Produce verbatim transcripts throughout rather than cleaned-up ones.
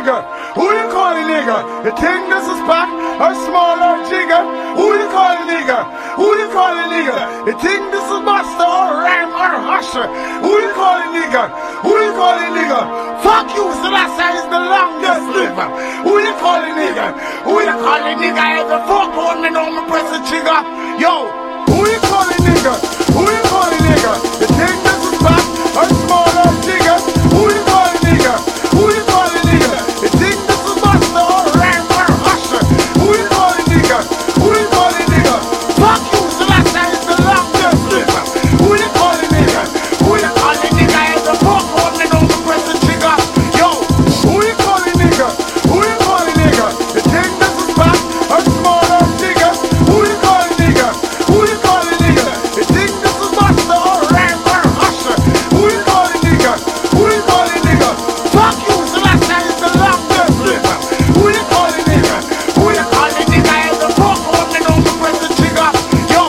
nigga? Who you call a nigga? You think this is back or small or jigger? Who you call a nigga? Who you call a nigga? You think this is master or rhyme or husher? Who you call a nigga? Who you call a nigga? Fuck you, so that side is the longest liver. Who you call a nigga? Who you call a nigga? Every fuck on me know me press a trigger. Yo, who you call a nigga? Who you call a nigga? You think this is back or small or jigger? Who you call a nigga? Who you call a nigga? You think this is master or rhyme or husher? Who you call a nigga? Who you call a nigga? Fuck you, so that side is the longest liver. Who you call a nigga? Who you call a nigga? Every fuck on me know me press a trigger. Yo, who you call a nigga? Who you call a nigga? You think this is back or small or jigger? Who you call a nigga? Who you call a nigga? You think this is master or rhyme or husher? Who you call a nigga? Who you call a nigga? Fuck you, so that side is the longest liver. Who you call a nigga? Who you call a nigga? Every fuck on me know me press the trigger. Yo.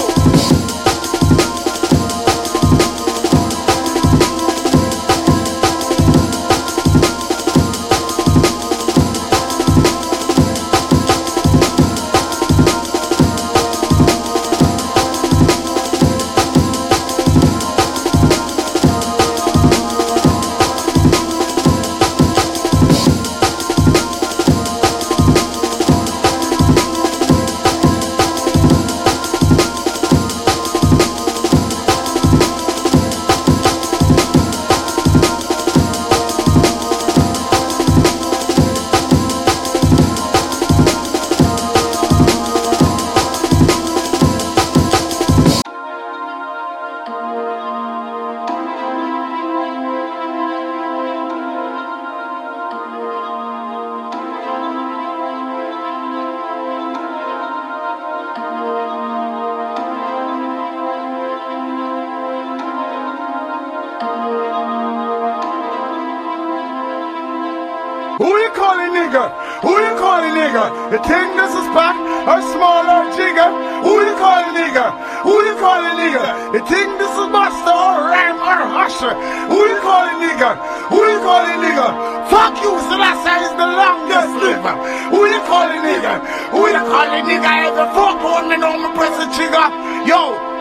Who you call a nigga? Who you call a nigga? You think this is back or small or jigger? Who you call a nigga? Who you call a nigga? You think this is master or rhyme or husher? Who you call a nigga? Who you call a nigga? Fuck you, so that side is the longest liver. Who you call a nigga? Who you call a nigga? Every fuck on me know me press a trigger. Yo.